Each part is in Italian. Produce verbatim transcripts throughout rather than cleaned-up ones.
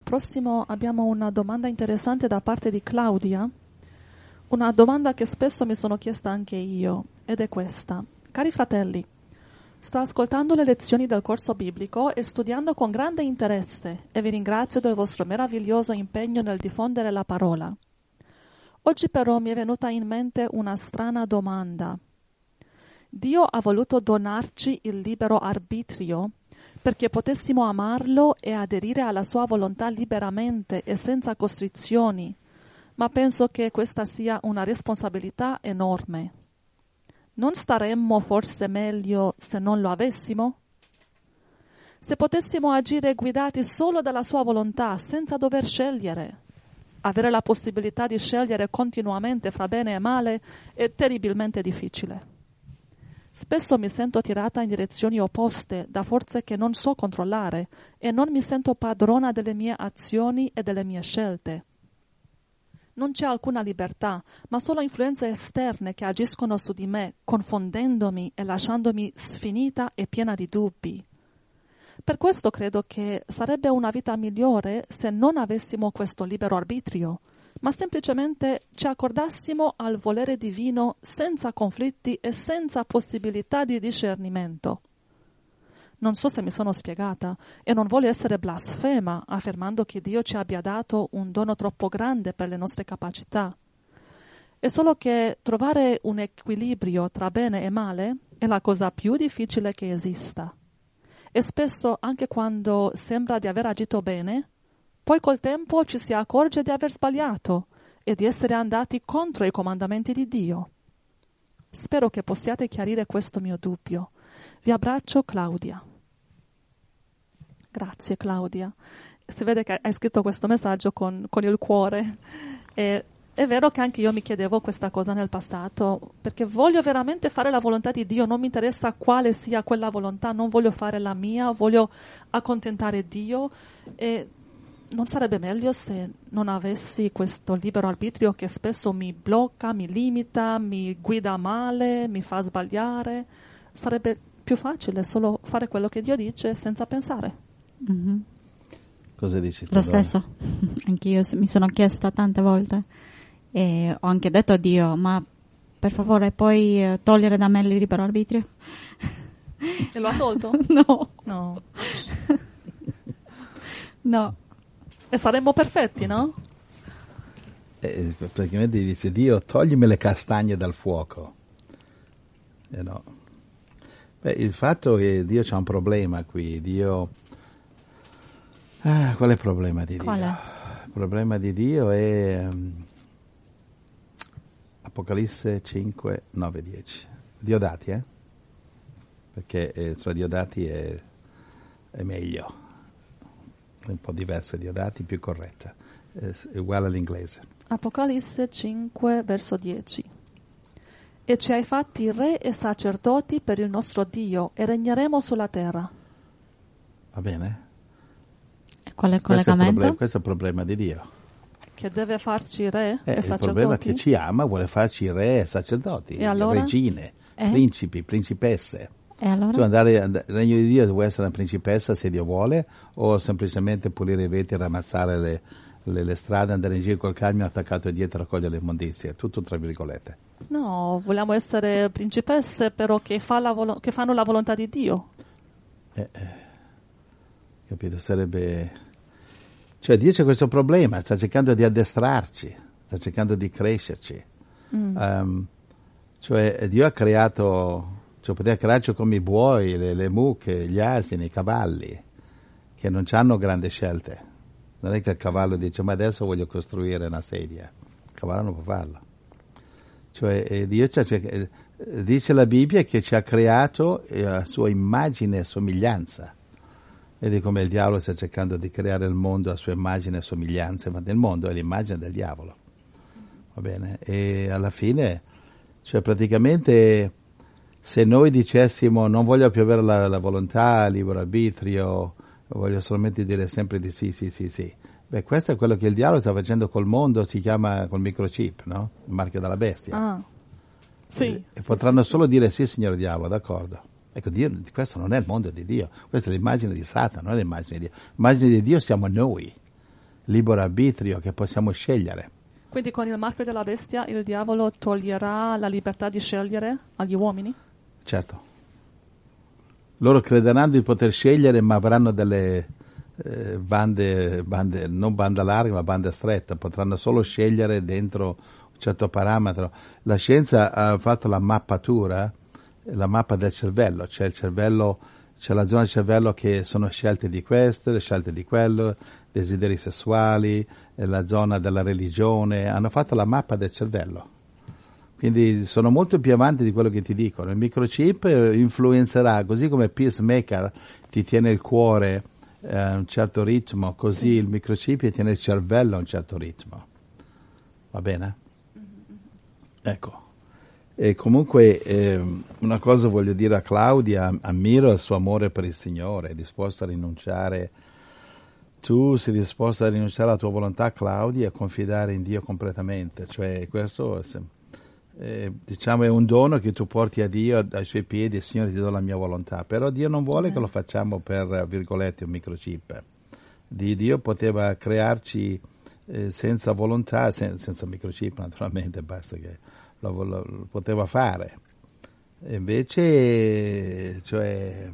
prossimo abbiamo una domanda interessante da parte di Claudia, una domanda che spesso mi sono chiesta anche io, ed è questa. Cari fratelli, sto ascoltando le lezioni del corso biblico e studiando con grande interesse e vi ringrazio del vostro meraviglioso impegno nel diffondere la parola. Oggi però mi è venuta in mente una strana domanda. Dio ha voluto donarci il libero arbitrio perché potessimo amarlo e aderire alla sua volontà liberamente e senza costrizioni, ma penso che questa sia una responsabilità enorme. Non staremmo forse meglio se non lo avessimo? Se potessimo agire guidati solo dalla sua volontà, senza dover scegliere, avere la possibilità di scegliere continuamente fra bene e male è terribilmente difficile. Spesso mi sento tirata in direzioni opposte da forze che non so controllare e non mi sento padrona delle mie azioni e delle mie scelte. Non c'è alcuna libertà, ma solo influenze esterne che agiscono su di me, confondendomi e lasciandomi sfinita e piena di dubbi. Per questo credo che sarebbe una vita migliore se non avessimo questo libero arbitrio, ma semplicemente ci accordassimo al volere divino senza conflitti e senza possibilità di discernimento. Non so se mi sono spiegata e non voglio essere blasfema affermando che Dio ci abbia dato un dono troppo grande per le nostre capacità. È solo che trovare un equilibrio tra bene e male è la cosa più difficile che esista. E spesso, anche quando sembra di aver agito bene, poi col tempo ci si accorge di aver sbagliato e di essere andati contro i comandamenti di Dio. Spero che possiate chiarire questo mio dubbio. Vi abbraccio, Claudia. Grazie, Claudia. Si vede che hai scritto questo messaggio con, con il cuore. E è vero che anche io mi chiedevo questa cosa nel passato, perché voglio veramente fare la volontà di Dio, non mi interessa quale sia quella volontà, non voglio fare la mia, voglio accontentare Dio. E non sarebbe meglio se non avessi questo libero arbitrio che spesso mi blocca, mi limita, mi guida male, mi fa sbagliare? Sarebbe più facile solo fare quello che Dio dice senza pensare. Mm-hmm. Cosa dici tu? Lo stesso, anch'io mi sono chiesta tante volte e ho anche detto a Dio, ma per favore puoi eh, togliere da me il libero arbitrio? E lo ha tolto? No. No. No. E saremmo perfetti, no? Eh, praticamente dice Dio, toglimi le castagne dal fuoco. Eh no. Beh, il fatto che Dio c'ha un problema qui, Dio... Ah, qual è il problema di Dio? Qual è? Il problema di Dio è um, Apocalisse cinque, nove, dieci. Diodati, eh? Perché eh, tra Diodati è, è meglio. È un po' diversa Diodati, più corretta. È, è uguale all'inglese. Apocalisse cinque, verso dieci. E ci hai fatti re e sacerdoti per il nostro Dio e regneremo sulla terra. Va bene? E qual è il Questo è il collegamento? problema, questo è il problema di Dio. Che deve farci re Eh, e il sacerdoti? problema è che ci ama, vuole farci re e sacerdoti, E allora? regine, Eh? principi, principesse. E allora? Tu andare al regno di Dio vuoi essere una principessa se Dio vuole, o semplicemente pulire i vetri, ramassare le, le, le strade, andare in giro col camion attaccato dietro a raccogliere le immondizie, tutto tra virgolette. No, vogliamo essere principesse però che, fa la volo- che fanno la volontà di Dio. Eh, eh, capito? Sarebbe... Cioè Dio c'è questo problema, sta cercando di addestrarci, sta cercando di crescerci. Mm. Um, cioè Dio ha creato, cioè poteva crearci come i buoi, le, le mucche, gli asini, i cavalli, che non hanno grandi scelte. Non è che il cavallo dice ma adesso voglio costruire una sedia, il cavallo non può farlo. Cioè eh, Dio c'ha, eh, dice la Bibbia che ci ha creato eh, a sua immagine e somiglianza. Vedi come il diavolo sta cercando di creare il mondo a sua immagine e somiglianza, ma nel mondo è l'immagine del diavolo. Va bene? E alla fine, cioè praticamente, se noi dicessimo non voglio più avere la, la volontà, libero arbitrio, voglio solamente dire sempre di sì, sì, sì, sì. Beh, questo è quello che il diavolo sta facendo col mondo, si chiama col microchip, no? Il marchio della bestia. Ah. Sì. E, e sì, potranno sì, solo sì. dire sì, signore diavolo, d'accordo. Ecco, Dio, questo non è il mondo di Dio, questa è l'immagine di Satana, non è l'immagine di Dio. L'immagine di Dio siamo noi, libero arbitrio, che possiamo scegliere. Quindi con il marchio della bestia il diavolo toglierà la libertà di scegliere agli uomini? Certo. Loro crederanno di poter scegliere, ma avranno delle eh, bande, bande, non banda larga, ma banda stretta. Potranno solo scegliere dentro un certo parametro. La scienza ha fatto la mappatura, la mappa del cervello. C'è il cervello, c'è la zona del cervello che sono scelte di questo, scelte di quello, desideri sessuali, la zona della religione. Hanno fatto la mappa del cervello. Quindi sono molto più avanti di quello che ti dicono. Il microchip influenzerà, così come il pacemaker ti tiene il cuore eh, a un certo ritmo, così sì. Il microchip ti tiene il cervello a un certo ritmo. Va bene? Mm-hmm. Ecco. E comunque eh, una cosa voglio dire a Claudia, ammiro il suo amore per il Signore, è disposto a rinunciare. Tu sei disposto a rinunciare alla tua volontà, Claudia, e a confidare in Dio completamente. Cioè questo è sempre... Eh, diciamo è un dono che tu porti a Dio ai suoi piedi, Signore ti do la mia volontà, però Dio non vuole eh. che lo facciamo per virgolette un microchip. Di Dio poteva crearci eh, senza volontà, sen- senza microchip naturalmente, basta che lo, lo, lo poteva fare. E invece cioè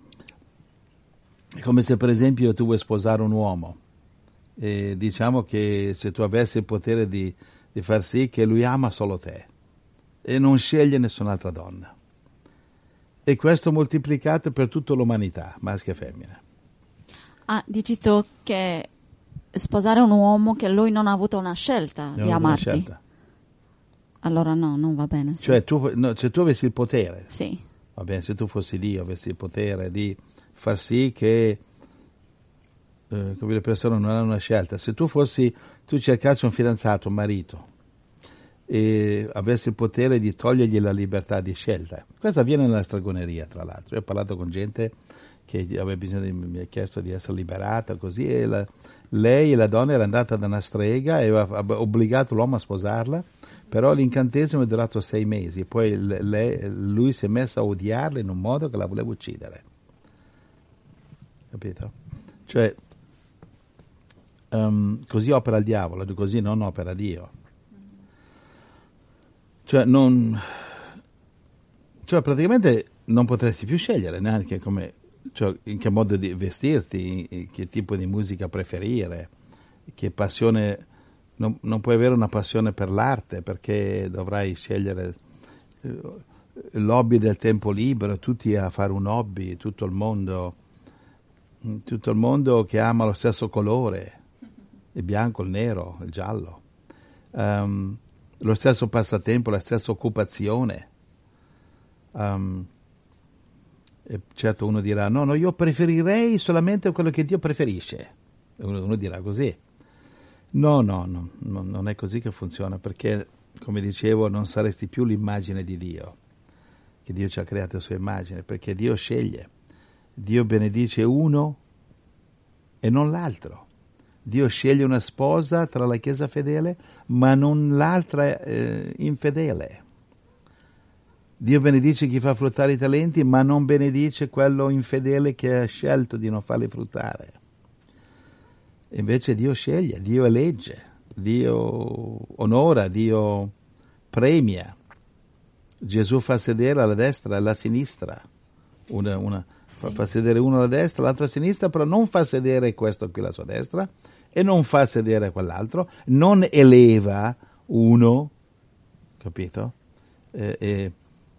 è come se per esempio tu vuoi sposare un uomo e diciamo che se tu avessi il potere di, di far sì che lui ama solo te e non sceglie nessun'altra donna. E questo moltiplicato per tutta l'umanità, maschio e femmina. Ah, dici tu che sposare un uomo che lui non ha avuto una scelta non di amarti? Una scelta. Allora no, non va bene. Sì. Cioè tu, no, se tu avessi il potere, sì. Va bene, se tu fossi Dio, avessi il potere di far sì che eh, le persone non hanno una scelta. Se tu fossi, tu cercassi un fidanzato, un marito, e avessi il potere di togliergli la libertà di scelta. Questo avviene nella stregoneria, tra l'altro. Io ho parlato con gente che aveva bisogno di, mi ha chiesto di essere liberata, così, e la, lei, la donna, era andata da una strega e aveva obbligato l'uomo a sposarla, però l'incantesimo è durato sei mesi, poi lei, lui si è messo a odiarla in un modo che la voleva uccidere. Capito? Cioè, um, così opera il diavolo, così non opera Dio. Cioè, non, cioè praticamente non potresti più scegliere neanche come, cioè, in che modo di vestirti, che tipo di musica preferire, che passione, non, non puoi avere una passione per l'arte perché dovrai scegliere l'hobby del tempo libero, tutti a fare un hobby, tutto il mondo, tutto il mondo che ama lo stesso colore, il bianco, il nero, il giallo. Um, lo stesso passatempo, la stessa occupazione. Um, e certo uno dirà, no, no, io preferirei solamente quello che Dio preferisce. Uno, uno dirà così. No, no, no, no, non è così che funziona, perché, come dicevo, non saresti più l'immagine di Dio, che Dio ci ha creato a sua immagine, perché Dio sceglie. Dio benedice uno e non l'altro. Dio sceglie una sposa tra la Chiesa fedele, ma non l'altra eh, infedele. Dio benedice chi fa fruttare i talenti, ma non benedice quello infedele che ha scelto di non farli fruttare. Invece Dio sceglie, Dio elegge, Dio onora, Dio premia. Gesù fa sedere alla destra e alla sinistra. Una, una, sì. Fa sedere uno alla destra, l'altro a sinistra, però non fa sedere questo qui alla sua destra e non fa sedere quell'altro, non eleva uno, capito? E, e,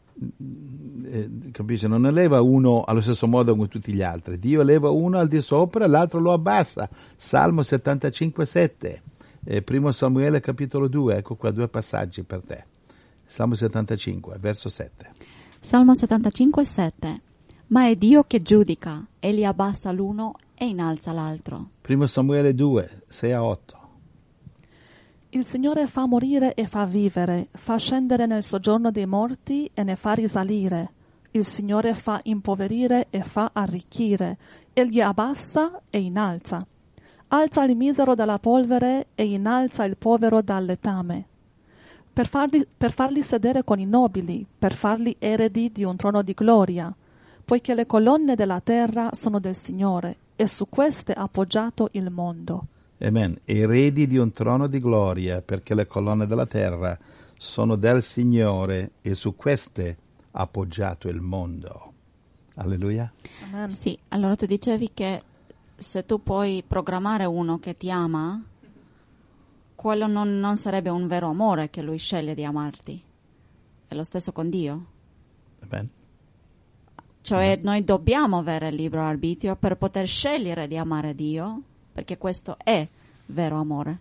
e, capisci? Non eleva uno allo stesso modo come tutti gli altri. Dio eleva uno al di sopra e l'altro lo abbassa. Salmo settantacinque sette, eh, primo Samuele capitolo due, ecco qua due passaggi per te. Salmo settantacinque, verso sette. Salmo settantacinque sette. Ma è Dio che giudica, egli abbassa l'uno e innalza l'altro. Primo Samuele due, sei a otto. Il Signore fa morire e fa vivere, fa scendere nel soggiorno dei morti e ne fa risalire. Il Signore fa impoverire e fa arricchire, egli abbassa e innalza. Alza il misero dalla polvere e innalza il povero dal letame. Per farli, per farli sedere con i nobili, per farli eredi di un trono di gloria, poiché le colonne della terra sono del Signore, e su queste ha appoggiato il mondo. Amen. Eredi di un trono di gloria, perché le colonne della terra sono del Signore e su queste ha appoggiato il mondo. Alleluia. Amen. Sì, allora tu dicevi che se tu puoi programmare uno che ti ama, quello non, non sarebbe un vero amore che lui sceglie di amarti. È lo stesso con Dio. Amen. Cioè Amen. noi dobbiamo avere il libero arbitrio per poter scegliere di amare Dio, perché questo è vero amore.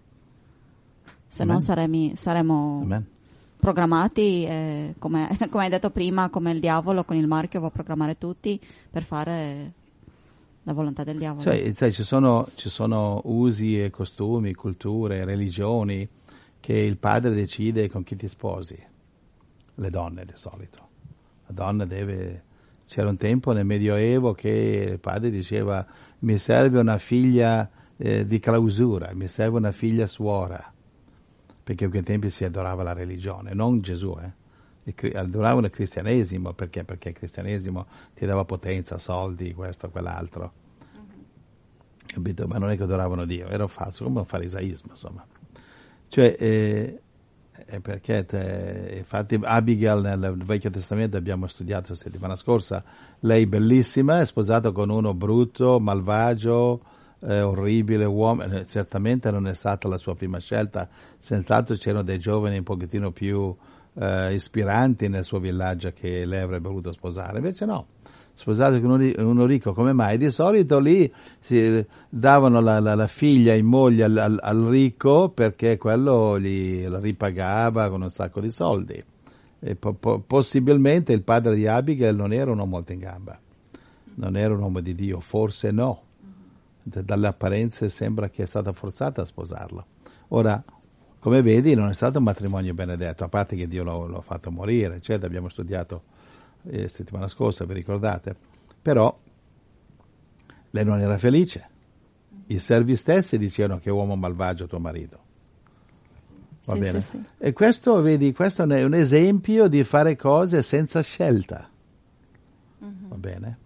Se Amen. no saremo, saremo Amen. programmati, eh, come, come hai detto prima, come il diavolo con il marchio va a programmare tutti per fare la volontà del diavolo. Cioè, sai, ci sono, ci sono usi e costumi, culture, religioni che il padre decide con chi ti sposi. Le donne di solito. La donna deve... C'era un tempo nel Medioevo che il padre diceva mi serve una figlia eh, di clausura, mi serve una figlia suora, perché in quei tempi si adorava la religione, non Gesù, eh. Il, adoravano il cristianesimo, perché? Perché il cristianesimo ti dava potenza, soldi, questo, quell'altro. Mm-hmm. Capito? Ma non è che adoravano Dio, era falso, come un farisaismo, insomma. Cioè, eh, è perché, te, infatti Abigail nel Vecchio Testamento abbiamo studiato la settimana scorsa, lei bellissima, è sposata con uno brutto, malvagio, eh, orribile uomo, eh, certamente non è stata la sua prima scelta, senz'altro c'erano dei giovani un pochettino più eh, ispiranti nel suo villaggio che lei avrebbe voluto sposare, invece no. Sposato con uno, uno ricco, come mai? Di solito lì si davano la, la, la figlia in moglie al, al, al ricco perché quello gli la ripagava con un sacco di soldi. E po, po, possibilmente il padre di Abigail non era un uomo molto in gamba, non era un uomo di Dio, forse no. Dalle apparenze sembra che è stata forzata a sposarlo. Ora, come vedi, non è stato un matrimonio benedetto, a parte che Dio lo, lo ha fatto morire, eccetera, abbiamo studiato Eh, settimana scorsa, vi ricordate? Però lei non era felice. I servi stessi dicevano che uomo malvagio tuo marito. Va sì, bene? sì, sì. E questo, vedi, questo è un esempio di fare cose senza scelta. Mm-hmm. Va bene?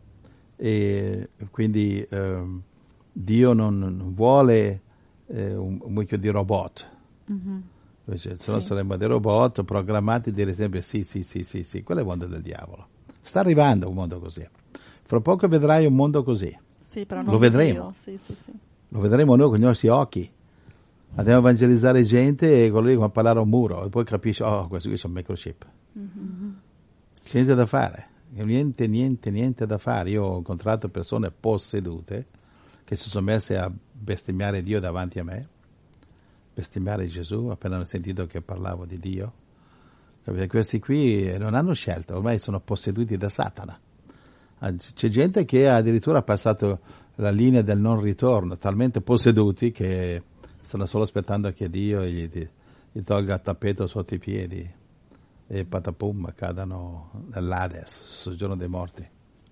E quindi ehm, Dio non, non vuole eh, un, un mucchio di robot. Mm-hmm. Se no sì. Saremmo dei robot programmati a dire sempre sì, sì, sì, sì, sì, quello è il mondo del diavolo. Sta arrivando un mondo così. Fra poco vedrai un mondo così. Sì, però lo vedremo. Sì, sì, sì. Lo vedremo noi con i nostri occhi. Andiamo a evangelizzare gente e quello lì come a parlare a un muro e poi capisci, oh, questo qui c'è un microchip. Mm-hmm. C'è niente da fare. Niente, niente, niente da fare. Io ho incontrato persone possedute che si sono messe a bestemmiare Dio davanti a me. Bestemmiare Gesù, appena hanno sentito che parlavo di Dio. Capite? Questi qui non hanno scelta, ormai sono posseduti da Satana. C'è gente che ha addirittura passato la linea del non ritorno, talmente posseduti che stanno solo aspettando che Dio gli, gli tolga il tappeto sotto i piedi e patapum cadano nell'Hades, sul giorno dei morti.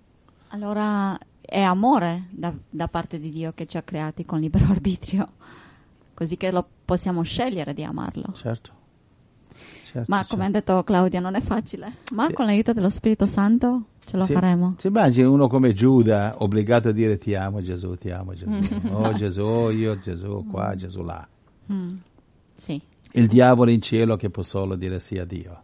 Allora è amore da, da parte di Dio che ci ha creati con libero arbitrio, così che lo possiamo scegliere di amarlo. Certo. Certo, ma certo. come ha detto Claudia non è facile, ma sì. Con l'aiuto dello Spirito Santo ce lo sì. faremo. Ci immagini uno come Giuda obbligato a dire ti amo Gesù, ti amo Gesù, oh Gesù, io Gesù qua, Gesù là. Mm. Sì. Il diavolo in cielo che può solo dire sì a Dio,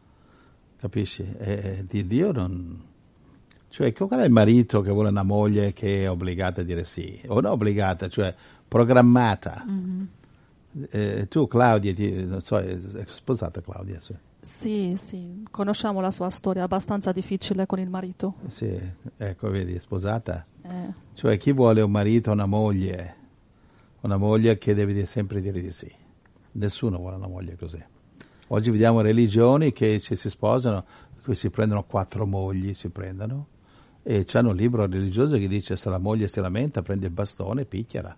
capisci? E di Dio non... Cioè, qual è il marito che vuole una moglie che è obbligata a dire sì? O non obbligata, cioè programmata. Mm-hmm. Eh, tu Claudia, ti, non so, è sposata Claudia? Sì. sì, sì, conosciamo la sua storia abbastanza difficile con il marito. Sì, ecco, vedi, è sposata. Eh. Cioè, chi vuole un marito, una moglie, una moglie che deve sempre dire di sì. Nessuno vuole una moglie così. Oggi vediamo religioni che ci si sposano, qui si prendono quattro mogli, si prendono, e c'hanno un libro religioso che dice se la moglie si lamenta, prendi il bastone e picchiala.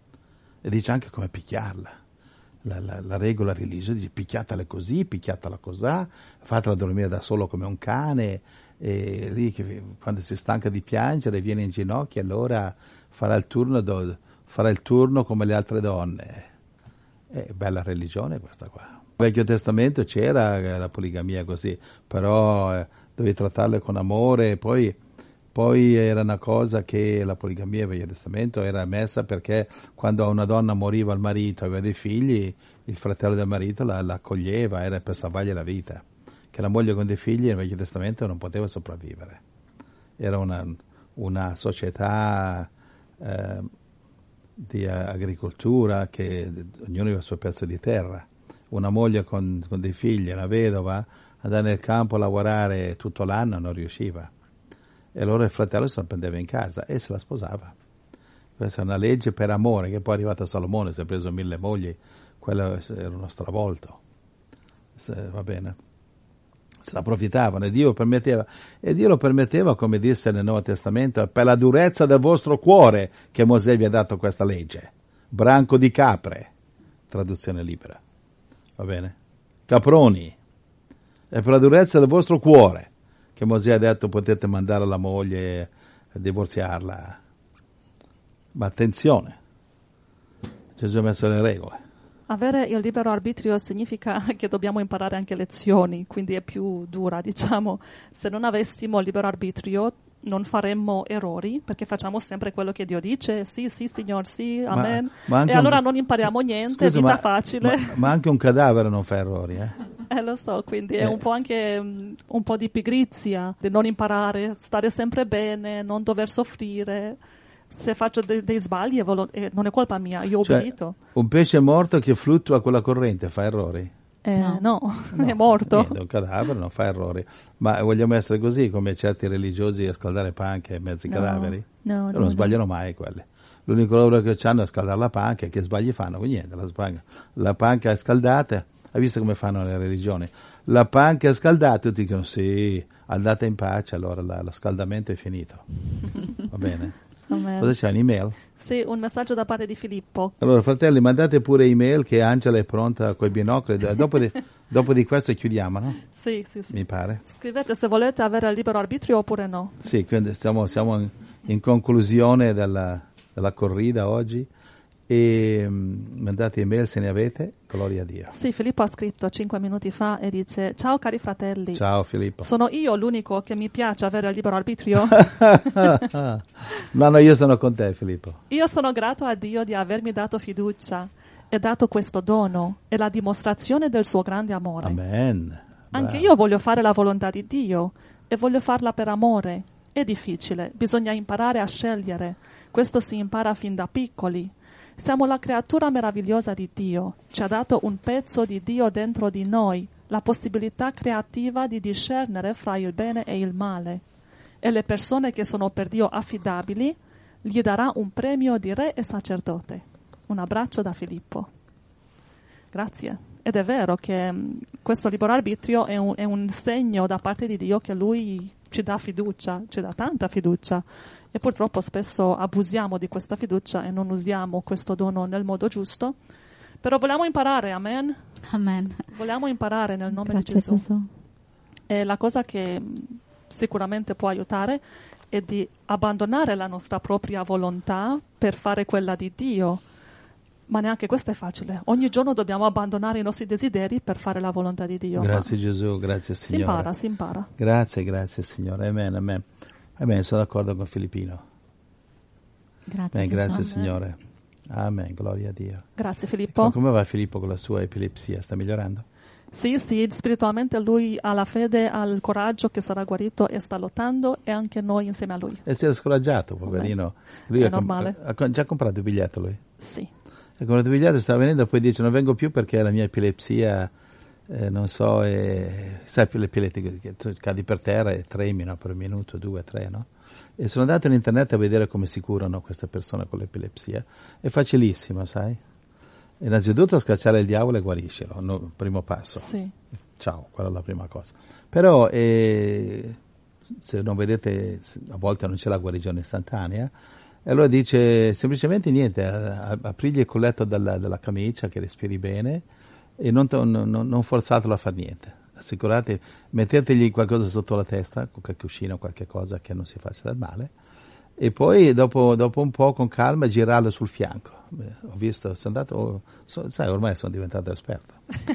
E dice anche come picchiarla. La, la, la regola religiosa dice picchiatela così, picchiatela cosà, fatela dormire da solo come un cane, e lì che, quando si stanca di piangere viene in ginocchio, allora farà il turno, do, farà il turno come le altre donne. È bella religione questa qua. Nel Vecchio Testamento c'era la poligamia così, però eh, dovevi trattarle con amore, e poi Poi era una cosa che la poligamia nel Vecchio Testamento era messa perché quando una donna moriva il marito e aveva dei figli, il fratello del marito la, la accoglieva, era per salvargli la vita. Che la moglie con dei figli nel Vecchio Testamento non poteva sopravvivere. Era una, una società eh, di agricoltura che ognuno aveva il suo pezzo di terra. Una moglie con, con dei figli, una vedova, andare nel campo a lavorare tutto l'anno non riusciva. E allora il fratello se la prendeva in casa e se la sposava. Questa è una legge per amore, che poi è arrivato a Salomone, si è preso mille mogli, quello era uno stravolto. Se, va bene? Se la approfittavano e Dio permetteva. E Dio lo permetteva, come disse nel Nuovo Testamento, per la durezza del vostro cuore che Mosè vi ha dato questa legge. Branco di capre, traduzione libera. Va bene? Caproni. È per la durezza del vostro cuore che Mosè ha detto potete mandare la moglie a divorziarla. Ma attenzione, Gesù ha messo le regole. Avere il libero arbitrio significa che dobbiamo imparare anche lezioni, quindi è più dura, diciamo. Se non avessimo il libero arbitrio non faremmo errori, perché facciamo sempre quello che Dio dice, sì, sì, signor, sì, amen. Ma, ma e allora un... non impariamo niente, Scusa, vita ma, facile. Ma, ma anche un cadavere non fa errori, eh? Eh, lo so, quindi eh. è un po' anche um, un po' di pigrizia, di non imparare, stare sempre bene, non dover soffrire. Se faccio de- dei sbagli volo- eh, non è colpa mia, io ho cioè, obbedito. Un pesce morto che fluttua con la corrente fa errori? Eh, no. No, no, è morto. Niente, un cadavere non fa errori. Ma vogliamo essere così come certi religiosi a scaldare panche e mezzi no, cadaveri? No, no, non sbagliano no. mai quelli. L'unico lavoro che hanno è a scaldare la panca, e che sbagli fanno? Niente, la, spanca. la panca è scaldata, hai visto come fanno le religioni? La panca è scaldata, tutti dicono sì, andate in pace, allora la, lo scaldamento è finito. Va bene? Amen. Cosa c'è, un'email? Sì, un messaggio da parte di Filippo. Allora, fratelli, mandate pure email che Angela è pronta coi binocoli. Dopo di, dopo di questo chiudiamo, no? Sì, sì, sì. Mi pare. Scrivete se volete avere il libero arbitrio oppure no. Sì, quindi stiamo, siamo in, in conclusione della, della corrida oggi. E um, mandate email se ne avete, gloria a Dio. Sì, Filippo ha scritto cinque minuti fa e dice: ciao cari fratelli. Ciao Filippo. Sono io l'unico che mi piace avere il libero arbitrio? No, no, io sono con te, Filippo. Io sono grato a Dio di avermi dato fiducia e dato questo dono, è la dimostrazione del suo grande amore. Amen. Anche Bravo. io voglio fare la volontà di Dio e voglio farla per amore. È difficile, bisogna imparare a scegliere. Questo si impara fin da piccoli. Siamo la creatura meravigliosa di Dio. Ci ha dato un pezzo di Dio dentro di noi, la possibilità creativa di discernere fra il bene e il male. E le persone che sono per Dio affidabili gli darà un premio di re e sacerdote. Un abbraccio da Filippo. Grazie. Ed è vero che mh, questo libero arbitrio è un, è un segno da parte di Dio che Lui ci dà fiducia, ci dà tanta fiducia. E purtroppo spesso abusiamo di questa fiducia e non usiamo questo dono nel modo giusto. Però vogliamo imparare, amen? Amen. Vogliamo imparare nel nome Grazie di Gesù. Gesù. E la cosa che mh, sicuramente può aiutare è di abbandonare la nostra propria volontà per fare quella di Dio. Ma neanche questo è facile. Ogni giorno dobbiamo abbandonare i nostri desideri per fare la volontà di Dio. Grazie Gesù, grazie Signore. Si impara, si impara. Grazie, grazie Signore. Amen, amen. Amen, sono d'accordo con Filippino. Grazie, Amen, grazie Gesù. Signore. Amen, gloria a Dio. Grazie Filippo. Ma come va Filippo con la sua epilessia? Sta migliorando? Sì, sì, spiritualmente lui ha la fede, ha il coraggio che sarà guarito e sta lottando e anche noi insieme a lui. E si è scoraggiato, poverino. Lui È ha, com- normale. ha, ha già comprato il biglietto lui? Sì. Ha comprato il biglietto, stava venendo e poi dice non vengo più perché la mia epilessia, eh, non so, è, sai l'epiletico, che tu cadi per terra e tremi, no? Per un minuto, due, tre, no? E sono andato in internet a vedere come si curano queste persone con l'epilessia. È facilissimo, sai? Innanzitutto scacciare il diavolo e guariscilo, no, primo passo. Sì. Ciao, quella è la prima cosa. Però eh, se non vedete, a volte non c'è la guarigione istantanea, e allora dice semplicemente niente, aprigli il colletto della, della camicia che respiri bene e non, non, non forzatelo a fare niente. Assicurate, mettetegli qualcosa sotto la testa, qualche cuscino, qualche cosa che non si faccia del male, e poi dopo, dopo un po' con calma girarlo sul fianco. Beh, ho visto, sono andato, oh, so, sai, ormai sono diventato esperto.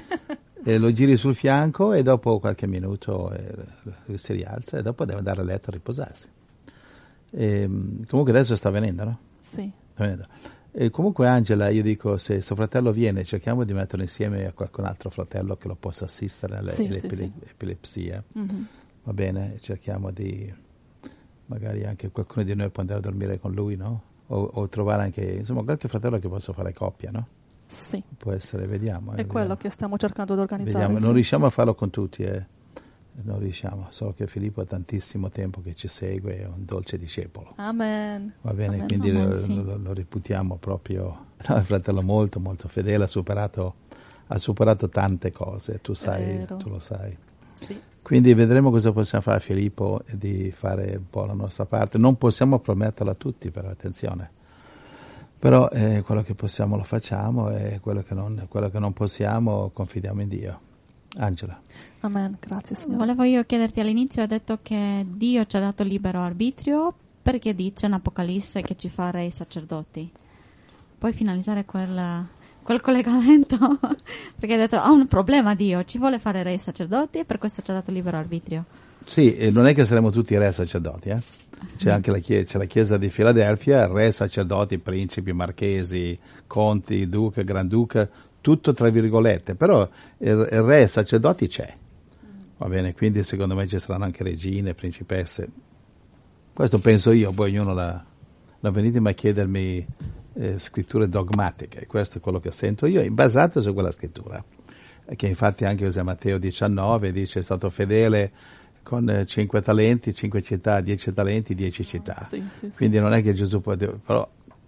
E lo giri sul fianco e dopo qualche minuto eh, si rialza e dopo deve andare a letto a riposarsi. E, comunque adesso sta venendo, no? Sì. Sta venendo. E comunque Angela, io dico, se suo fratello viene, cerchiamo di metterlo insieme a qualcun altro fratello che lo possa assistere alle, Sì, alle sì, epile- sì. epilepsie. Mhm. Va bene? Cerchiamo di, magari anche qualcuno di noi può andare a dormire con lui, no? O, o trovare anche, insomma, qualche fratello che possa fare coppia, no? Sì. Può essere, vediamo. eh, È quello vediamo. che stiamo cercando di organizzare. Vediamo. sì. Non riusciamo a farlo con tutti, eh. Non riusciamo, so che Filippo ha tantissimo tempo che ci segue, è un dolce discepolo. Amen. Va bene, Amen. quindi Amen, lo, sì. lo- lo reputiamo proprio no, un fratello molto molto fedele, ha superato, ha superato tante cose, tu sai, vero. tu lo sai. Sì. Quindi vedremo cosa possiamo fare a Filippo e di fare un po' la nostra parte. Non possiamo prometterlo a tutti, però attenzione. Però eh, quello che possiamo lo facciamo e quello che non, quello che non possiamo confidiamo in Dio. Angela. Amen. Grazie, Signore. Volevo io chiederti all'inizio, hai detto che Dio ci ha dato libero arbitrio perché dice in Apocalisse che ci fa re sacerdoti. Puoi finalizzare quel, quel collegamento? Perché hai detto ha un problema Dio, ci vuole fare re sacerdoti e per questo ci ha dato libero arbitrio. Sì, e non è che saremo tutti re sacerdoti, eh? C'è anche la chiesa, c'è la chiesa di Filadelfia, re, sacerdoti, principi, marchesi, conti, duca, granduca, tutto tra virgolette, però il, il re sacerdoti c'è, va bene, quindi secondo me ci saranno anche regine, principesse, questo penso io, poi ognuno la, non venitemi a chiedermi eh, scritture dogmatiche, questo è quello che sento io, basato su quella scrittura, che infatti anche usa Matteo diciannove, dice è stato fedele con eh, cinque talenti, cinque città, dieci talenti, dieci città. Sì, sì, sì. Quindi non è che Gesù può dire, però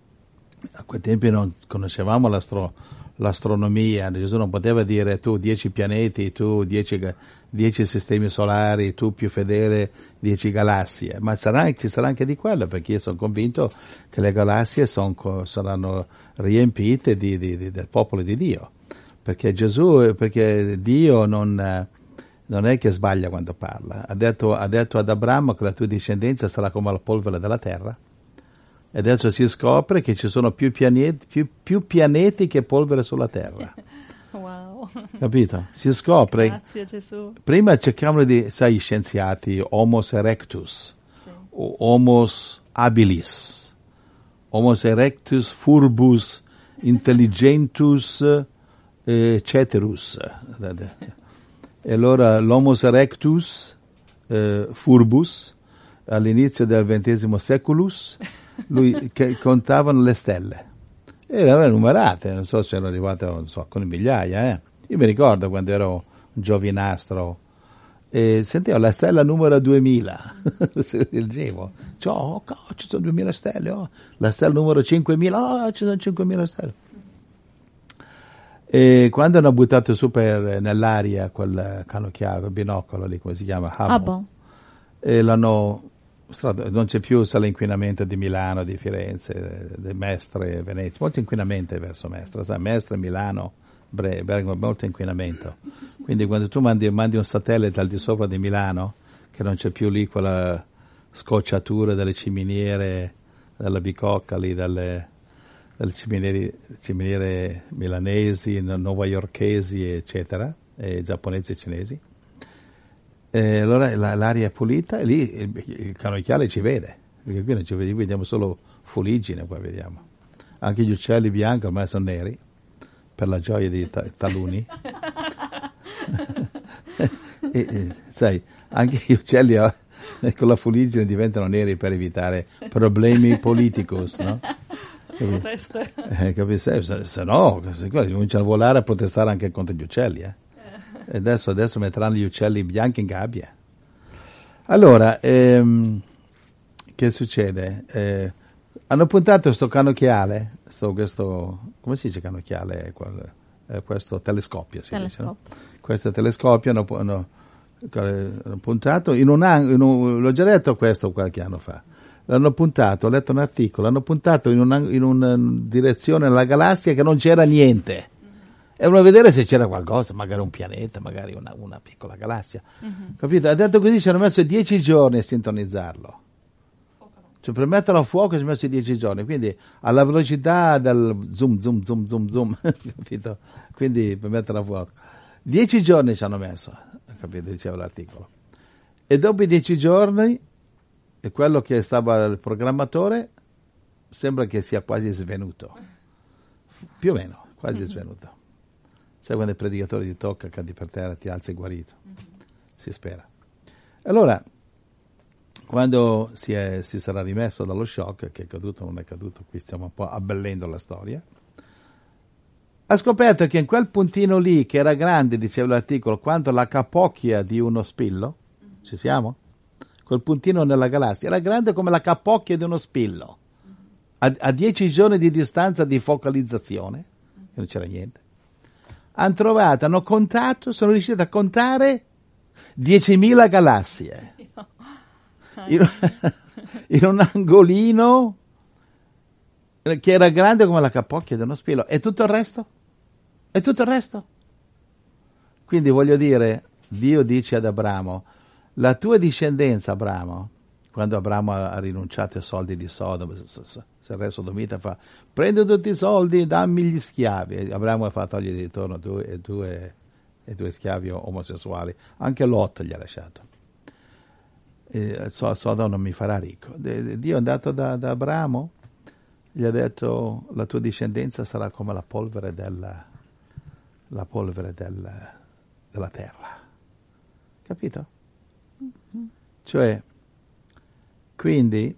a quei tempi non conoscevamo l'astro, l'astronomia, Gesù non poteva dire tu dieci pianeti, tu dieci, dieci sistemi solari, tu più fedele dieci galassie, ma sarà, ci sarà anche di quello, perché io sono convinto che le galassie son, saranno riempite di, di, di, del popolo di Dio, perché Gesù, perché Dio non... non è che sbaglia quando parla, ha detto, ha detto ad Abramo che la tua discendenza sarà come la polvere della terra e adesso si scopre che ci sono più pianeti, più, più pianeti che polvere sulla terra. Wow. Capito? Si scopre. Grazie Gesù. Prima cercavano di, sai, gli Homo erectus, Sì. o Homo habilis, Homo erectus furbus intelligentus eh, ceterus. E allora l'Homo erectus eh, furbus all'inizio del ventesimo seculus lui che contavano le stelle e le aveva numerate, non so se erano arrivate non so, con migliaia, eh. Io mi ricordo quando ero un giovinastro e sentivo la stella numero duemila leggevo, cioè, oh, ci sono duemila stelle, oh. La stella numero cinquemila, oh, ci sono cinquemila stelle. E quando hanno buttato su per, nell'aria quel cannocchiale, il binocolo lì, come si chiama? Hubble. Hubble. E l'hanno, non c'è più solo l'inquinamento di Milano, di Firenze, di Mestre, Venezia, molto inquinamento verso Mestre, sai, Mestre, Milano, Bergamo, molto inquinamento. Quindi quando tu mandi, mandi un satellite al di sopra di Milano, che non c'è più lì quella scocciatura delle ciminiere, della bicocca lì, dalle... dalle ciminiere, ciminiere milanesi, nowaiorchesi, eccetera, e giapponesi e cinesi. E allora la, l'aria è pulita e lì il, il cannocchiale ci vede, perché qui non ci vediamo, vediamo solo fuliggine, qua vediamo. Anche gli uccelli bianchi ormai sono neri, per la gioia di ta- taluni. e, e, sai, anche gli uccelli con la fuliggine diventano neri per evitare problemi politicos, no? Proteste. Eh, capisci? Se, se no, se qua cominciano a volare a protestare anche contro gli uccelli, eh. E adesso, adesso metteranno gli uccelli bianchi in gabbia. Allora, ehm, che succede? Eh, hanno puntato sto cannocchiale, sto, questo, come si dice cannocchiale? Qual, eh, questo telescopio, si Telescopio. dice, no? Questo telescopio hanno, hanno, hanno puntato in un anno, in un, l'ho già detto questo qualche anno fa. L'hanno puntato, ho letto un articolo, l'hanno puntato in una, in una direzione nella galassia che non c'era niente. E volevano vedere se c'era qualcosa, magari un pianeta, magari una, una piccola galassia. Uh-huh. Capito? Ha detto così, ci hanno messo dieci giorni a sintonizzarlo. Cioè per metterlo a fuoco ci hanno messo dieci giorni, quindi alla velocità del zoom, zoom, zoom, zoom, zoom, capito? Quindi per metterlo a fuoco. Dieci giorni ci hanno messo, capito? Diceva l'articolo. E dopo i dieci giorni e quello che stava il programmatore sembra che sia quasi svenuto, più o meno, quasi mm-hmm. svenuto. Sai quando il predicatore ti tocca, cadi per terra, ti alza e guarito, mm-hmm. si spera. Allora, quando si, è, si sarà rimesso dallo shock, che è caduto o non è caduto, qui stiamo un po' abbellendo la storia, ha scoperto che in quel puntino lì, che era grande, diceva l'articolo, quanto la capocchia di uno spillo, ci siamo? Quel puntino nella galassia era grande come la capocchia di uno spillo, a, a dieci giorni di distanza di focalizzazione, non c'era niente. Hanno trovato, hanno contato, sono riusciti a contare diecimila galassie in, in un angolino che era grande come la capocchia di uno spillo, e tutto il resto? E tutto il resto? Quindi voglio dire, Dio dice ad Abramo, la tua discendenza, Abramo, quando Abramo ha, ha rinunciato ai soldi di Sodoma, se il re sodomita fa, prendi tutti i soldi, dammi gli schiavi. E Abramo fa togliere di ritorno due, due, due schiavi omosessuali, anche Lot gli ha lasciato. E, Sodoma non mi farà ricco. Dio è andato da, da Abramo, gli ha detto, la tua discendenza sarà come la polvere della, la polvere del, della terra. Capito? Mm-hmm. Cioè, quindi,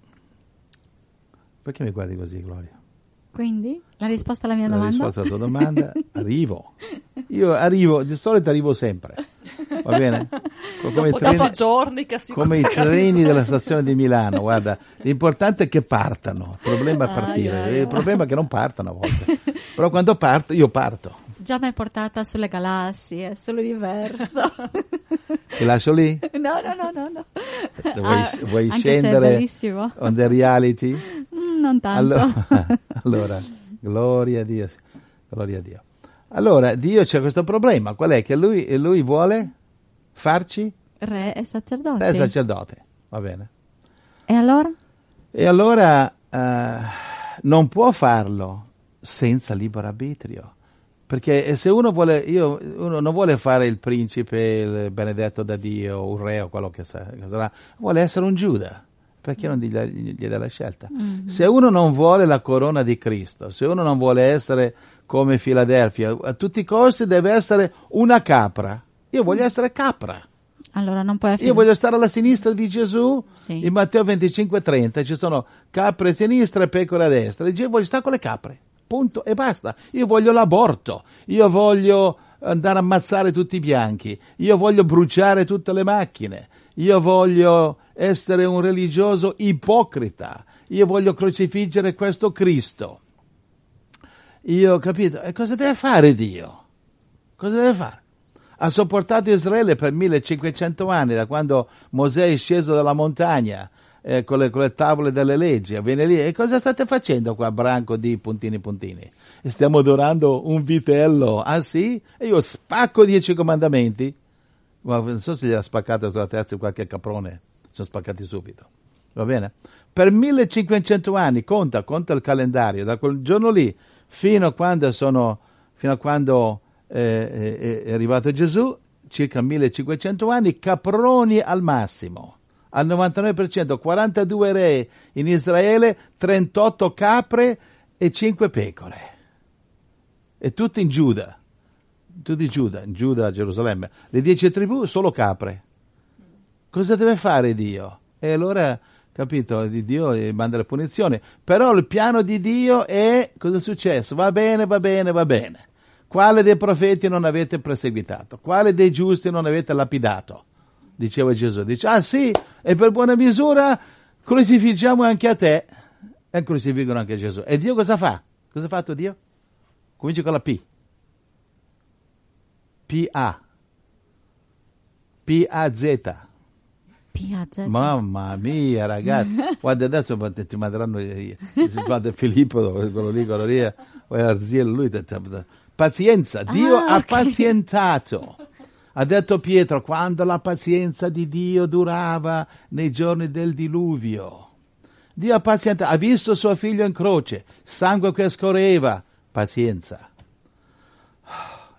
perché mi guardi così, Gloria? Quindi? La risposta alla mia la domanda? La risposta alla tua domanda, arrivo. Io arrivo, di solito arrivo sempre, va bene? Come i treni, giorni che si come i treni della stazione di Milano, guarda, l'importante è che partano, il problema è partire, ah, yeah, il problema è che non partano a volte, però quando parto, io parto. Già mi hai portata sulle galassie, sull'universo. Ti lascio lì? No, no, no, no. no. Vuoi, ah, vuoi scendere on the reality? Mm, non tanto. Allora, allora, gloria a Dio, gloria a Dio. Allora, Dio c'è questo problema, qual è? Che lui, lui vuole farci? Re e sacerdote. Re e sacerdote, va bene. E allora? E allora uh, non può farlo senza libero arbitrio. Perché se uno vuole, io, uno non vuole fare il principe, il benedetto da Dio, un re o quello che sarà, vuole essere un Giuda, perché non gli, gli dà la scelta. Mm-hmm. Se uno non vuole la corona di Cristo, se uno non vuole essere come Filadelfia, a tutti i costi deve essere una capra. Io voglio essere capra. Allora non puoi affidare. Io voglio stare alla sinistra di Gesù, sì. In Matteo venticinque trenta ci sono capre a sinistra e pecore a destra, e io voglio stare con le capre. Punto e basta. Io voglio l'aborto, io voglio andare a ammazzare tutti i bianchi, io voglio bruciare tutte le macchine, io voglio essere un religioso ipocrita, io voglio crocifiggere questo Cristo. Io, capito? E cosa deve fare Dio? Cosa deve fare? Ha sopportato Israele per millecinquecento anni, da quando Mosè è sceso dalla montagna, Eh, con, le, con le tavole delle leggi, viene lì, e cosa state facendo qua, branco di puntini puntini? E stiamo adorando un vitello, ah sì? E io spacco dieci comandamenti, ma non so se gli ha spaccato sulla testa qualche caprone, sono spaccati subito, va bene? Per millecinquecento anni, conta, conta il calendario, da quel giorno lì, fino a quando sono, fino a quando eh, è, è arrivato Gesù, circa millecinquecento anni, caproni al massimo. Al novantanove per cento, quarantadue re in Israele, trentotto capre e cinque pecore. E tutti in Giuda, tutti in Giuda, in Giuda, Gerusalemme. Le dieci tribù, solo capre. Cosa deve fare Dio? E allora, capito, Dio manda le punizioni. Però il piano di Dio è, cosa è successo? Va bene, va bene, va bene. Quale dei profeti non avete perseguitato? Quale dei giusti non avete lapidato? Diceva Gesù, dice, ah sì, e per buona misura crucifiggiamo anche a te. E crucifiggono anche Gesù. E Dio cosa fa? Cosa ha fatto Dio? Comincia con la P. P A. P A Z. P A Z. Mamma mia, ragazzi. Guarda, adesso ti manderanno, si fa del Filippo, quello lì, quello lì, o Arziello, lui. Pazienza, Dio ah, ha okay. pazientato. Ha detto Pietro, quando la pazienza di Dio durava nei giorni del diluvio. Dio ha pazientato, ha visto suo figlio in croce, sangue che scorreva, pazienza.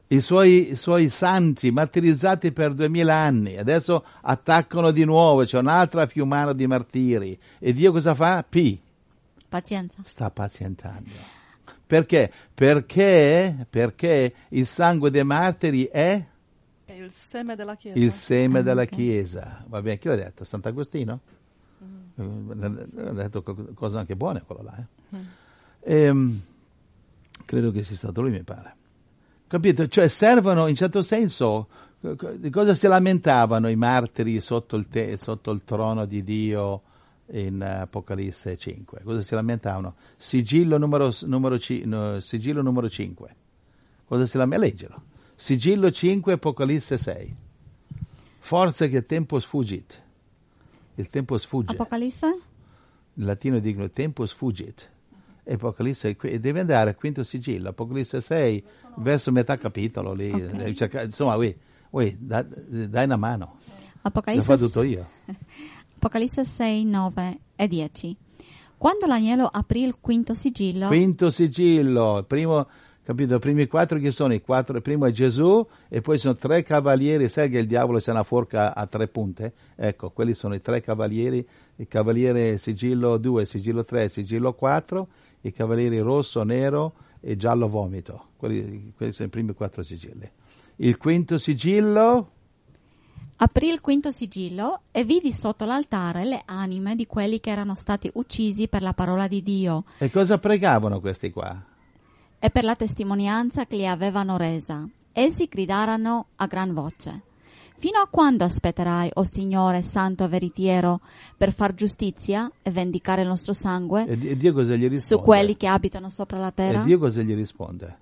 I suoi, i suoi santi martirizzati per duemila anni, adesso attaccano di nuovo, c'è un'altra fiumana di martiri. E Dio cosa fa? P. Pazienza. Sta pazientando. Perché? Perché, perché il sangue dei martiri è È il seme della Chiesa. il seme Ah, della ok. Chiesa. Va bene, chi l'ha detto? Sant'Agostino? Mm. Ha detto cose anche buone quello là. Eh? Mm. Ehm, credo che sia stato lui, mi pare. Capito? Cioè servono, in certo senso, di cosa si lamentavano i martiri sotto il, te, sotto il trono di Dio in Apocalisse cinque? Cosa si lamentavano? Sigillo numero, numero, no, sigillo numero cinque. Cosa si lamentavano? Leggelo. Sigillo cinque, Apocalisse sei. Forza che il tempo sfuggit. Il tempo sfugge. Apocalisse? In latino dicono tempo sfuggit. Apocalisse, deve andare al quinto sigillo, Apocalisse sei, verso metà capitolo, lì, Okay. cerca, insomma, uè, uè, dai, dai una mano, l'ho Apocalisse, fatto tutto io. Apocalisse sei, nove e dieci. Quando l'agnello aprì il quinto sigillo, Quinto sigillo, il primo, capito, i primi quattro che sono? I quattro, il primo è Gesù, e poi sono tre cavalieri, sai che il diavolo c'è una forca a tre punte? Ecco, quelli sono i tre cavalieri, il cavaliere sigillo due, sigillo tre, sigillo quattro, i cavalieri rosso, nero e giallo vomito. Quelli, quelli sono i primi quattro sigilli. Il quinto sigillo, aprì il quinto sigillo e vidi sotto l'altare le anime di quelli che erano stati uccisi per la parola di Dio e cosa pregavano questi qua? e per la testimonianza che li avevano resa. Essi gridarono a gran voce: fino a quando aspetterai, o Signore santo e veritiero, per far giustizia e vendicare il nostro sangue E, e Dio cosa gli risponde? su quelli che abitano sopra la terra? E Dio cosa gli risponde?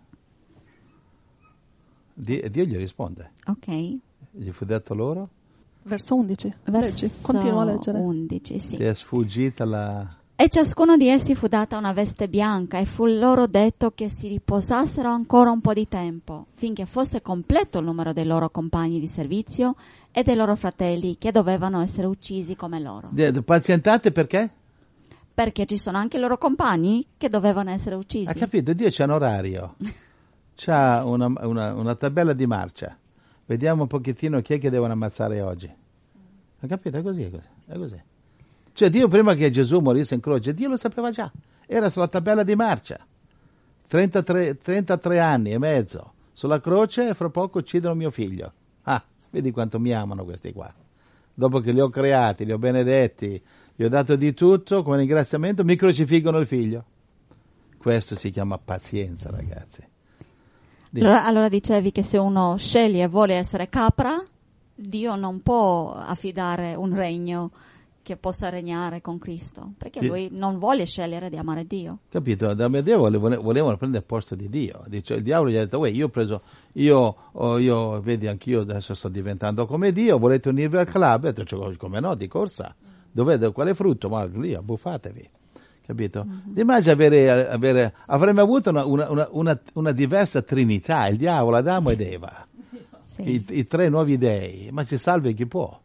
Dio, e Dio gli risponde. Ok. Gli fu detto loro? Verso undici. Verso Leggi. Continua a leggere. undici, sì. Ti è sfuggita la... E ciascuno di essi fu data una veste bianca e fu loro detto che si riposassero ancora un po' di tempo, finché fosse completo il numero dei loro compagni di servizio e dei loro fratelli che dovevano essere uccisi come loro. De- Pazientate perché? Perché ci sono anche i loro compagni che dovevano essere uccisi. Ha capito? Dio c'ha un orario, c'ha una, una, una tabella di marcia. Vediamo un pochettino chi è che devono ammazzare oggi. Ha capito? È così, è così. È così. Cioè Dio prima che Gesù morisse in croce, Dio lo sapeva già. Era sulla tabella di marcia. trentatré, trentatré anni e mezzo sulla croce e fra poco uccidono mio figlio. Ah, vedi quanto mi amano questi qua. Dopo che li ho creati, li ho benedetti, gli ho dato di tutto, come ringraziamento mi crocifiggono il figlio. Questo si chiama pazienza, ragazzi. Dimmi. Allora, allora dicevi che se uno sceglie e vuole essere capra, Dio non può affidare un regno che possa regnare con Cristo, perché Sì. lui non vuole scegliere di amare Dio. Capito? Da me Dio volevano, volevano prendere il posto di Dio. Dice, il diavolo gli ha detto, uè, io ho preso, io, oh, io, vedi, anch'io adesso sto diventando come Dio, volete unirvi al club? E ho detto, come no, di corsa. Dov'è, quale frutto? Ma lì, abbuffatevi. Capito? Mm-hmm. Immagina avere, avere, avremmo avuto una, una, una, una, una diversa trinità, il diavolo, Adamo ed Eva. Sì. I, I tre nuovi dei, ma si salvi chi può.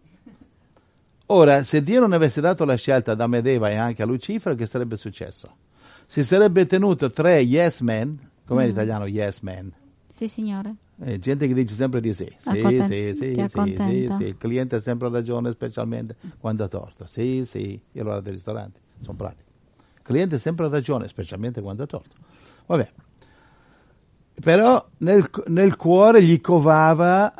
Ora, se Dio non avesse dato la scelta ad Adamo ed Eva e anche a Lucifero, che sarebbe successo? Si sarebbe tenuto tre yes men, com'è in italiano yes men? Sì, signore. Eh, gente che dice sempre di sì, sì, Acconten- sì, sì, che sì, sì, accontenta. sì, il cliente ha sempre ragione, specialmente quando ha torto. Sì, sì, io allora dei ristoranti, sono pratico. Il cliente ha sempre ragione, specialmente quando ha torto. Vabbè. Però nel, nel cuore gli covava,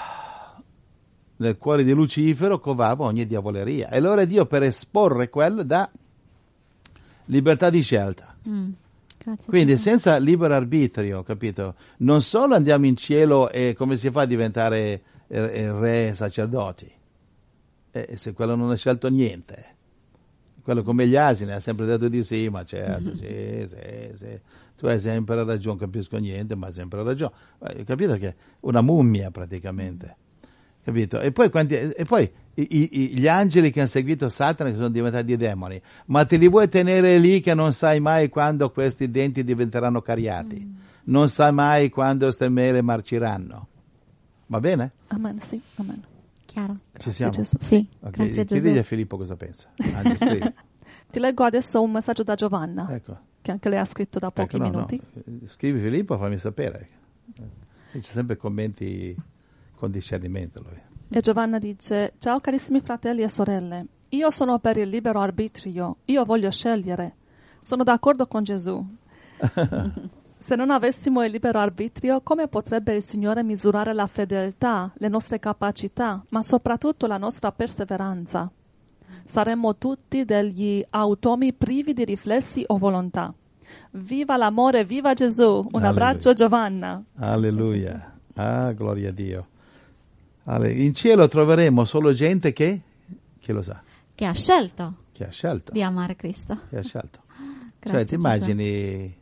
nel cuore di Lucifero covava ogni diavoleria. E allora Dio, per esporre quello, dà libertà di scelta. Mm. Grazie. Quindi Gesù. senza libero arbitrio, capito? Non solo andiamo in cielo e come si fa a diventare eh, re sacerdoti? Eh, se quello non ha scelto niente. Quello come gli asini ha sempre detto di sì, ma certo, sì, sì, sì. Tu hai sempre ragione, capisco niente, ma hai sempre ragione. Hai capito che è una mummia praticamente. Capito? E poi, quanti, e poi i, i, gli angeli che hanno seguito Satana che sono diventati demoni, ma te li vuoi tenere lì che non sai mai quando questi denti diventeranno cariati, mm. non sai mai quando queste mele marciranno. Va bene? Amen, sì, amen. Chiaro. Ci siamo? Gesù. Sì, Okay. grazie Chiedi Gesù. a Filippo cosa pensa. Angelo, scrivi. Ti leggo adesso un messaggio da Giovanna, Ecco. che anche lei ha scritto da pochi Ecco, no, minuti. no. Scrivi Filippo, fammi sapere. Dice sempre commenti con discernimento lui. E Giovanna dice: ciao carissimi fratelli e sorelle, io sono per il libero arbitrio, io voglio scegliere. Sono d'accordo con Gesù. Se non avessimo il libero arbitrio, come potrebbe il Signore misurare la fedeltà, le nostre capacità, ma soprattutto la nostra perseveranza? Saremmo tutti degli automi privi di riflessi o volontà. Viva l'amore, viva Gesù! Un Alleluia. Abbraccio Giovanna. Alleluia. Ah, gloria a Dio. Alle- In cielo troveremo solo gente che, chi lo sa, Che ha scelto che ha scelto. di amare Cristo. Che ha scelto. Grazie, Cioè ti Gesù. immagini,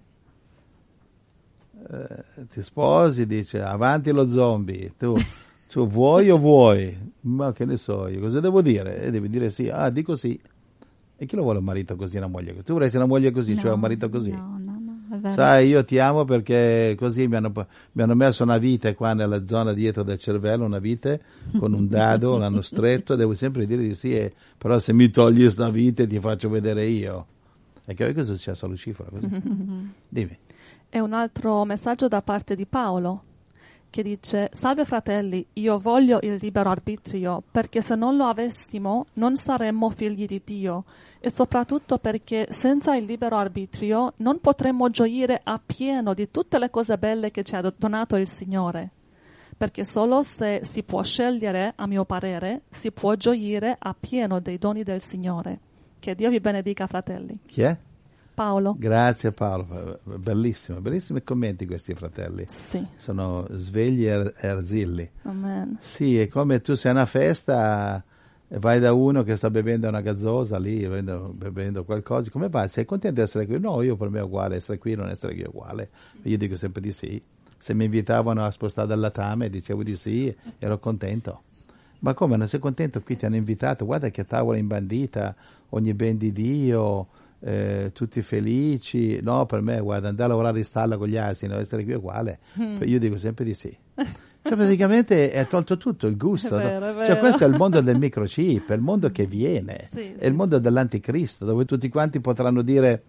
eh, ti sposi, dice avanti lo zombie, tu, tu vuoi o vuoi? Ma che ne so io, cosa devo dire? E devi dire sì, ah dico sì. E chi lo vuole un marito così, una moglie così? Tu vorresti una moglie così, No, cioè un marito così? No, no, no, è vero. Sai, io ti amo perché così mi hanno, mi hanno messo una vite qua nella zona dietro del cervello, una vite con un dado, l'hanno stretto, devo sempre dire di sì, e, però se mi togli questa vite ti faccio vedere io. E che cosa è successo a Lucifero? Così? Dimmi. E un altro messaggio da parte di Paolo, che dice: salve fratelli, io voglio il libero arbitrio, perché se non lo avessimo non saremmo figli di Dio, e soprattutto perché senza il libero arbitrio non potremmo gioire appieno di tutte le cose belle che ci ha donato il Signore. Perché solo se si può scegliere, a mio parere, si può gioire appieno dei doni del Signore. Che Dio vi benedica, fratelli. Chi è? Paolo. Grazie Paolo, bellissimo, bellissimi commenti questi fratelli. Sì. Sono svegli e e arzilli. Amen. Sì, è come tu sei a una festa e vai da uno che sta bevendo una gazzosa lì, bevendo, bevendo qualcosa, come vai? Sei contento di essere qui? No, io per me è uguale, essere qui non essere qui è uguale. Io dico sempre di sì. Se mi invitavano a spostare dal latame dicevo di sì, ero contento. Ma come, non sei contento? Qui ti hanno invitato, guarda che tavola imbandita, ogni ben di Dio, eh, tutti felici. No, per me, guarda, andare a lavorare in stalla con gli asini, essere qui è uguale. Mm. Io dico sempre di sì. Cioè, praticamente è tolto tutto, il gusto. È vero, è Cioè, vero. questo è il mondo del microchip, è il mondo che viene, Sì, è sì, il mondo sì. dell'anticristo, dove tutti quanti potranno dire,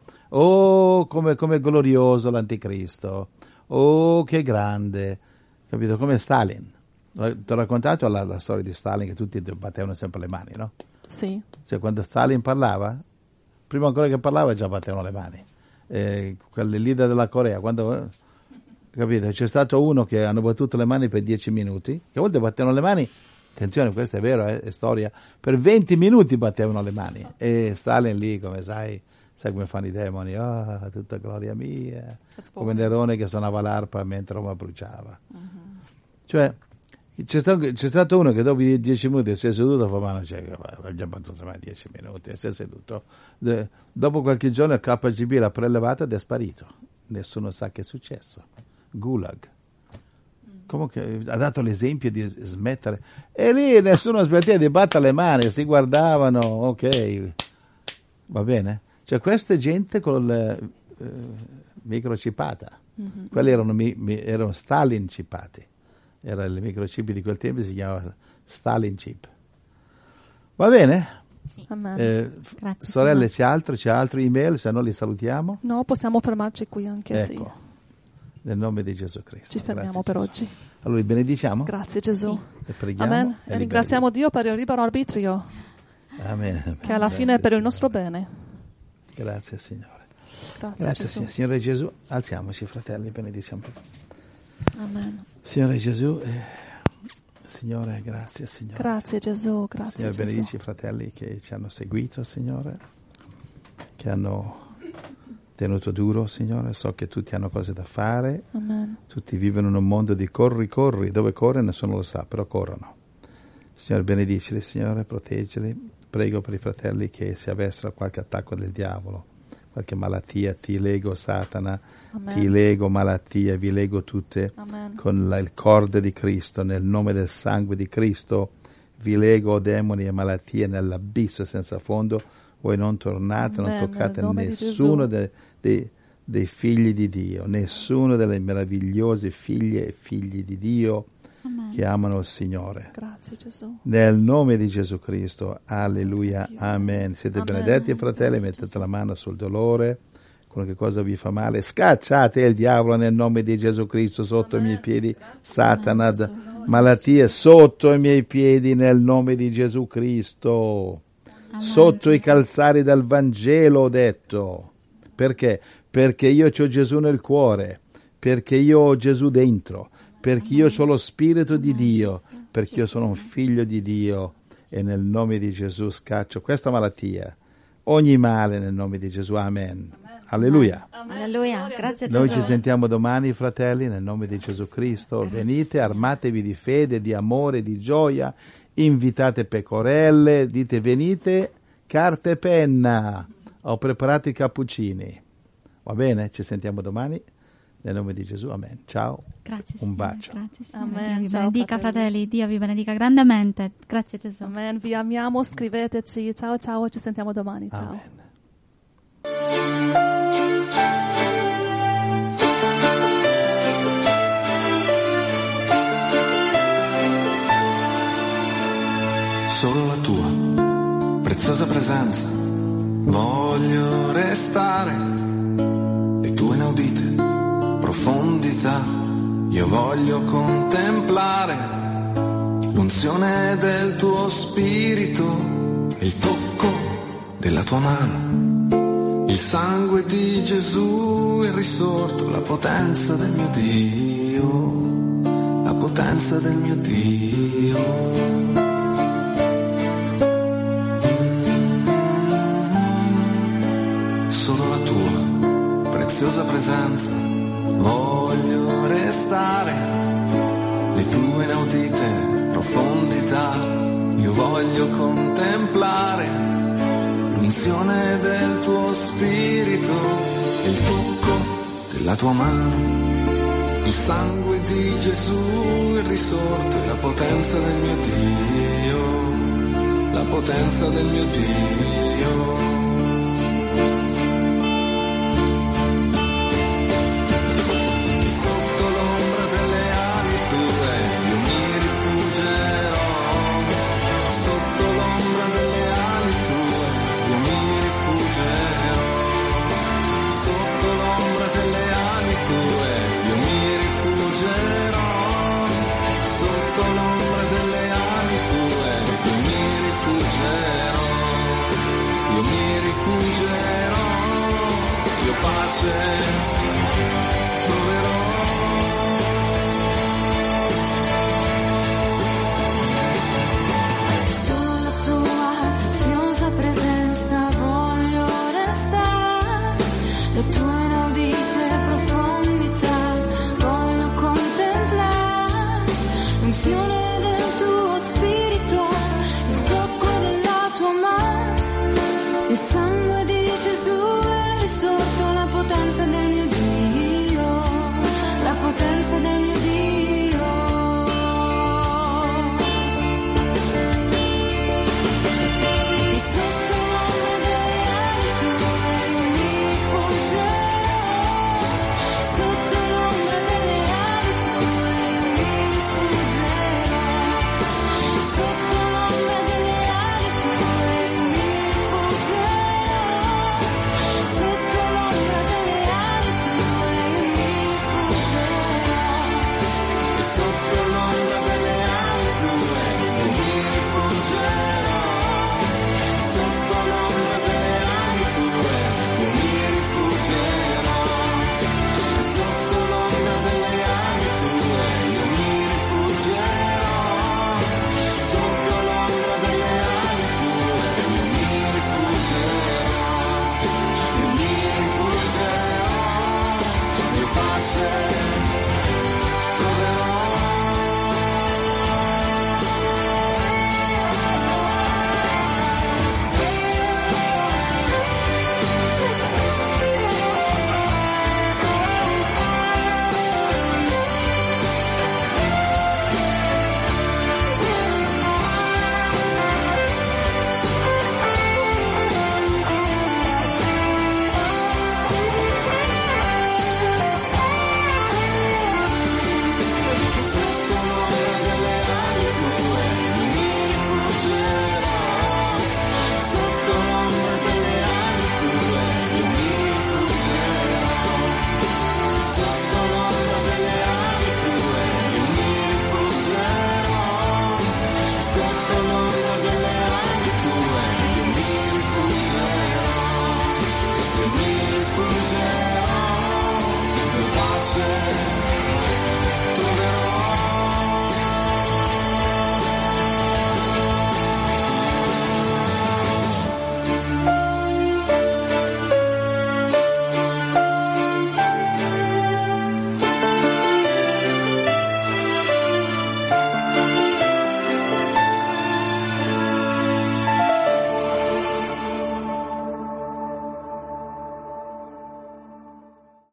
oh, come, come glorioso l'anticristo, oh, che grande, capito? Come Stalin. Ti ho raccontato la, la storia di Stalin, che tutti battevano sempre le mani, no? Sì. Cioè, quando Stalin parlava, prima ancora che parlava già battevano le mani. Eh, quelli leader della Corea, quando, capito? C'è stato uno che hanno battuto le mani per dieci minuti, che a volte battevano le mani, attenzione, questo è vero, eh, è storia, per venti minuti battevano le mani. E Stalin lì, come sai, sai come fanno i demoni, ah, oh, tutta gloria mia, come Nerone che suonava l'arpa mentre Roma bruciava. Uh-huh. Cioè, C'è stato, c'è stato uno che dopo die- dieci minuti si è seduto e fa, ma non c'è, ha già battuto mai dieci minuti, e si è seduto. De, dopo qualche giorno il K G B l'ha prelevato ed è sparito. Nessuno sa che è successo. Gulag. Comunque ha dato l'esempio di smettere. E lì nessuno smetteva di battere le mani, si guardavano, ok, va bene. Cioè questa è gente con il eh, microchipata. Mm-hmm. Quelli erano, mi, mi, erano Stalin chipati. Era il microchip di quel tempo, si chiamava Stalin chip. Va bene? Sì. Eh, Grazie, sorelle, signor. c'è altro? C'è altri email? Se no li salutiamo. No, possiamo fermarci qui anche Ecco, sì. nel nome di Gesù Cristo. Ci fermiamo Grazie, per Gesù. oggi. Allora li benediciamo? Grazie Gesù. E preghiamo. Amen. E E ringraziamo Dio per il libero arbitrio, Amen. che alla Grazie, fine è per il Signore. nostro bene. Grazie Signore. Grazie, Grazie Gesù. Signore. Signore Gesù, alziamoci fratelli, benediciamo. Amen. Signore Gesù, eh, Signore, grazie Signore. Grazie Gesù, grazie Signore, Gesù. benedici i fratelli che ci hanno seguito, Signore, che hanno tenuto duro, Signore. So che tutti hanno cose da fare, Amen. tutti vivono in un mondo di corri, corri, dove corre nessuno lo sa, però corrono. Signore, benedicili, Signore, proteggili. Prego per i fratelli che si avessero qualche attacco del diavolo, qualche malattia, ti lego Satana, Amen. ti lego malattia, vi lego tutte Amen. con la, il corde di Cristo, nel nome del sangue di Cristo, vi lego demoni e malattie nell'abisso senza fondo, voi non tornate, Amen. non toccate Nel nome di nessuno Gesù. de, de, dei figli di Dio, nessuno delle meravigliose figlie e figli di Dio Amen. che amano il Signore. Grazie Gesù. Nel nome di Gesù Cristo, alleluia, Dio. amen. Siete Amen. benedetti fratelli, Grazie, mettete Gesù. la mano sul dolore, qualche cosa vi fa male, scacciate il diavolo nel nome di Gesù Cristo sotto Amen. I miei piedi, Satana, malattie sotto i miei piedi nel nome di Gesù Cristo, Amen. Sotto i calzari del Vangelo ho detto, perché? Perché io ho Gesù nel cuore, perché io ho Gesù dentro, perché io ho lo Spirito di Dio, perché io sono un figlio di Dio e nel nome di Gesù scaccio questa malattia, ogni male nel nome di Gesù, Amen. Amen. Alleluia. Amen. Alleluia, grazie a Gesù. Noi ci sentiamo domani, fratelli, nel nome di Gesù Cristo. Grazie. Venite, armatevi di fede, di amore, di gioia, invitate pecorelle, dite venite, carta e penna. Ho preparato i cappuccini. Va bene? Ci sentiamo domani. Nel nome di Gesù, Amen. Ciao. Grazie, un Signore. bacio. Grazie, Signore. Amen. Dio vi Ciao, benedica, fratelli. fratelli. Dio vi benedica grandemente. Grazie, Gesù. Amen. Vi amiamo, scriveteci. Ciao, ciao. Ci sentiamo domani. Ciao. Amen. Solo la tua preziosa presenza voglio restare, le tue inaudite profondità io voglio contemplare, l'unzione del tuo spirito, il tocco della tua mano, il sangue di Gesù, il risorto, la potenza del mio Dio, la potenza del mio Dio. Preziosa presenza voglio restare, le tue inaudite profondità io voglio contemplare, l'unzione del tuo spirito, il tocco della tua mano, il sangue di Gesù, il risorto e la potenza del mio Dio, la potenza del mio Dio.